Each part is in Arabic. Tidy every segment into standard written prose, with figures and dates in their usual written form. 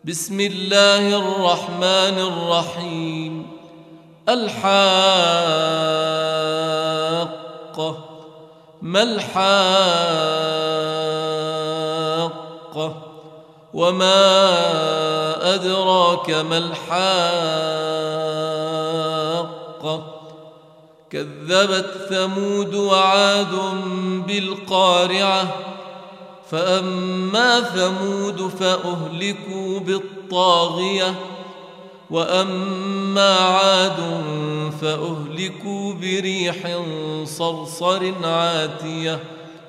بسم الله الرحمن الرحيم. الحاقة. ما الحاقة؟ وما أدراك ما الحاقة؟ كذبت ثمود وعاد بالقارعة. فأما ثمود فأهلكوا بالطاغية، وأما عاد فأهلكوا بريح صرصر عاتية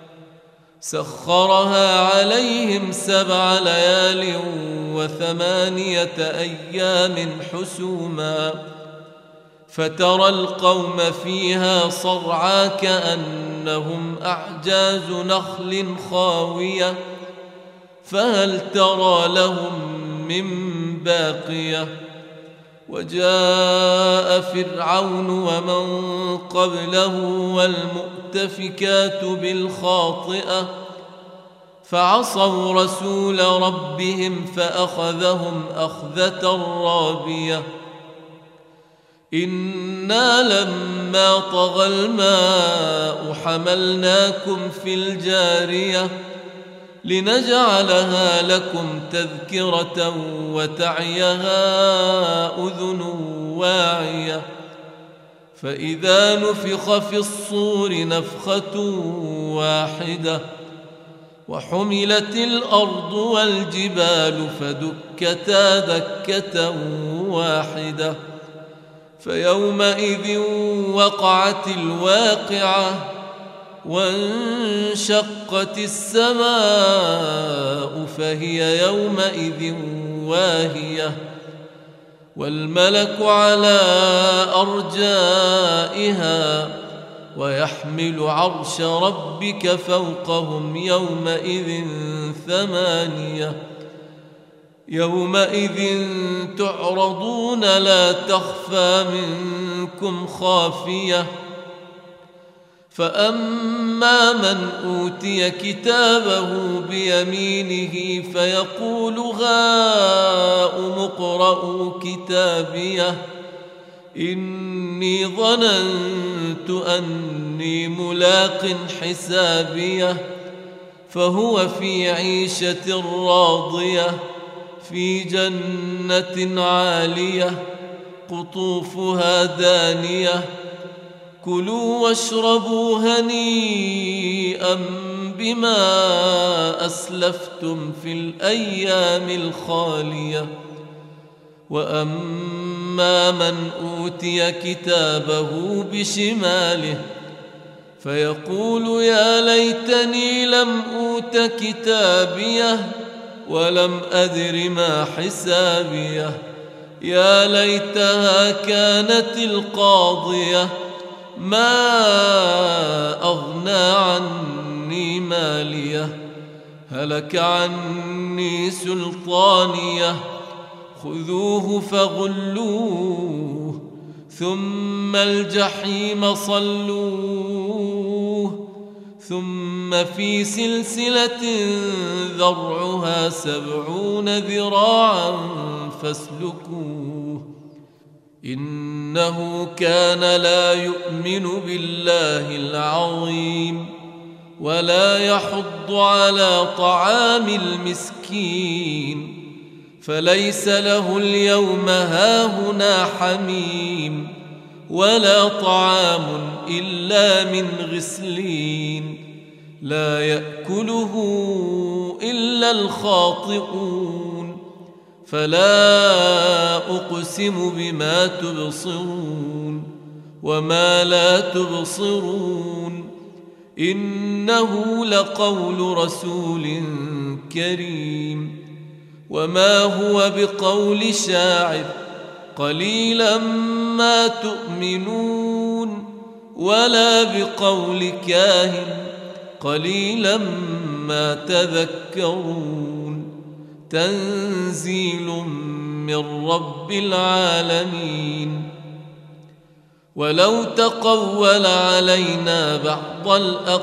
سخرها عليهم 7 ليال و8 أيام حسوما، فترى القوم فيها صرعى كأنهم أعجاز نخل خاوية، فهل ترى لهم من باقية؟ وجاء فرعون ومن قبله والمؤتفكات بالخاطئة، فعصوا رسول ربهم فأخذهم أخذة رابية. إنا لما طغى الماء حملناكم في الجارية لنجعلها لكم تذكرة وتعيها أذن واعية. فإذا نفخ في الصور نفخة واحدة وحملت الأرض والجبال فدكتا دكة واحدة، فيومئذ وقعت الواقعة، وانشقت السماء فهي يومئذ واهية، والملك على أرجائها ويحمل عرش ربك فوقهم يومئذ 8. يومئذ تعرضون لا تخفى منكم خافية. فأما من أوتي كتابه بيمينه فيقول هاؤم اقرءوا كتابيه إني ظننت أني ملاق حسابيه، فهو في عيشة راضية في جنة عالية قطوفها دانية. كلوا واشربوا هنيئا بما أسلفتم في الأيام الخالية. وأما من أوتي كتابه بشماله فيقول يا ليتني لم أوت كتابيه ولم أدر ما حسابيه، يا ليتها كانت القاضية ما أغنى عني ماليه، هلك عني سلطانيه، خذوه فغلوه ثم الجحيم صلوه، ثم في سلسلة ذرعها 70 ذراعا فاسلكوه، إنه كان لا يؤمن بالله العظيم ولا يحض على طعام المسكين، فليس له اليوم هاهنا حميم ولا طعام إلا من غسلين لا يأكله إلا الخاطئون. فلا أقسم بما تبصرون وما لا تبصرون، إنه لقول رسول كريم، وما هو بقول شاعر قليلا ما تؤمنون، ولا بقول كاهن قليلا ما تذكرون. تنزيل من رب العالمين. ولو تقول علينا بعض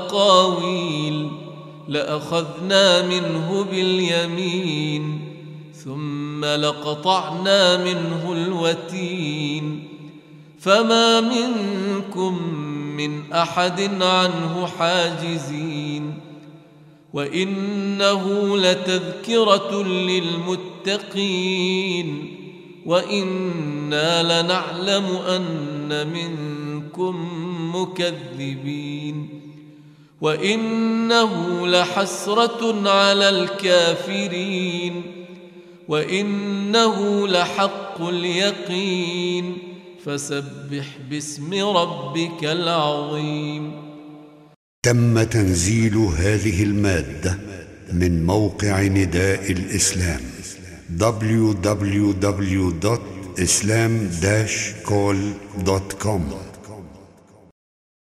الأقاويل لأخذنا منه باليمين ثم لقطعنا منه الوتين فما منكم من أحد عنه حاجزين وإنه لتذكرة للمتقين وإنا لنعلم أن منكم مكذبين وإنه لحسرة على الكافرين وإنه لحق اليقين فسبح باسم ربك العظيم. تم تنزيل هذه المادة من موقع نداء الإسلام www.islam-call.com